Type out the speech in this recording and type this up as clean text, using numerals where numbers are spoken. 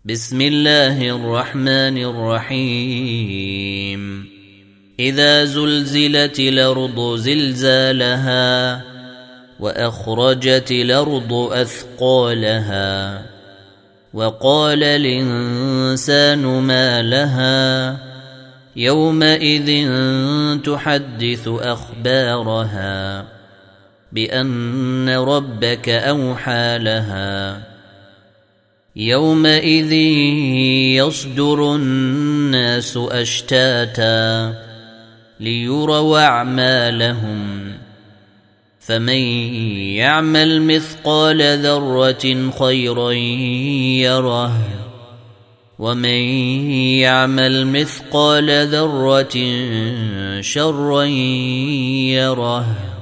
بسم الله الرحمن الرحيم إذا زلزلت الأرض زلزالها وأخرجت الأرض أثقالها وقال الإنسان ما لها يومئذ تحدث أخبارها بأن ربك أوحى لها يومئذ يصدر الناس أشتاتا ليروا أعمالهم فمن يعمل مثقال ذرة خيرا يره ومن يعمل مثقال ذرة شرا يره